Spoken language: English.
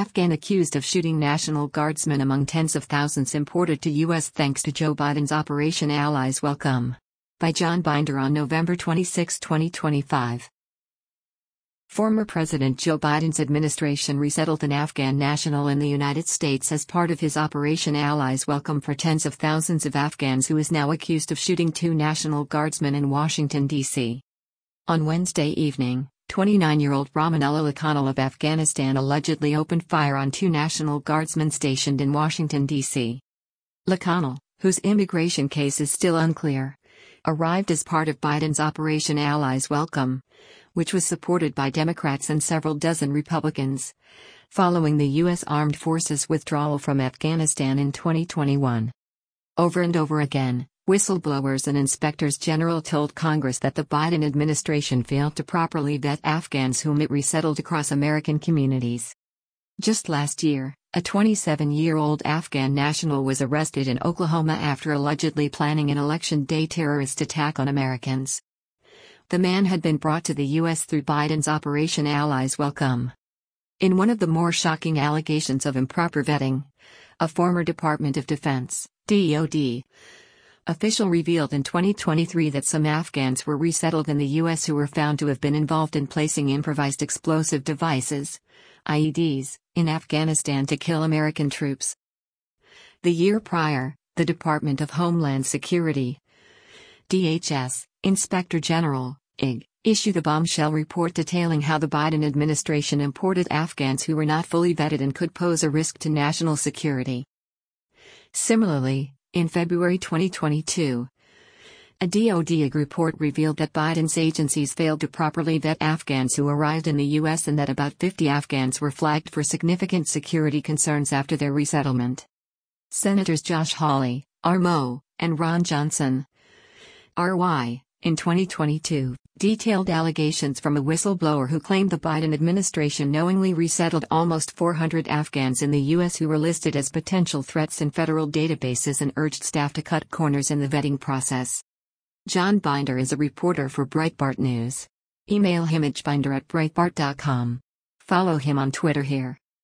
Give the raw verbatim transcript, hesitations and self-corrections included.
Afghan accused of shooting National Guardsmen among tens of thousands imported to U S thanks to Joe Biden's Operation Allies Welcome. By John Binder on November twenty-sixth, twenty twenty-five. Former President Joe Biden's administration resettled an Afghan national in the United States as part of his Operation Allies Welcome for tens of thousands of Afghans, who is now accused of shooting two National Guardsmen in Washington, D C On Wednesday evening, twenty-nine-year-old Ramanullah Lakanal of Afghanistan allegedly opened fire on two National Guardsmen stationed in Washington, D C Lakanal, whose immigration case is still unclear, arrived as part of Biden's Operation Allies Welcome, which was supported by Democrats and several dozen Republicans, following the U S Armed Forces withdrawal from Afghanistan in twenty twenty-one. Over and over again, whistleblowers and inspectors general told Congress that the Biden administration failed to properly vet Afghans whom it resettled across American communities. Just last year, a twenty-seven-year-old Afghan national was arrested in Oklahoma after allegedly planning an election day terrorist attack on Americans. The man had been brought to the U S through Biden's Operation Allies Welcome. In one of the more shocking allegations of improper vetting, a former Department of Defense (D O D) official revealed in twenty twenty-three that some Afghans were resettled in the U S who were found to have been involved in placing improvised explosive devices, I E Ds, in Afghanistan to kill American troops. The year prior, the Department of Homeland Security D H S Inspector General, I G, issued a bombshell report detailing how the Biden administration imported Afghans who were not fully vetted and could pose a risk to national security. Similarly, in February twenty twenty-two, a D O D I G report revealed that Biden's agencies failed to properly vet Afghans who arrived in the U S and that about fifty Afghans were flagged for significant security concerns after their resettlement. Senators Josh Hawley, R M O, and Ron Johnson, R Y, in twenty twenty-two, detailed allegations from a whistleblower who claimed the Biden administration knowingly resettled almost four hundred Afghans in the U S who were listed as potential threats in federal databases and urged staff to cut corners in the vetting process. John Binder is a reporter for Breitbart News. Email him at binder at breitbart dot com. Follow him on Twitter here.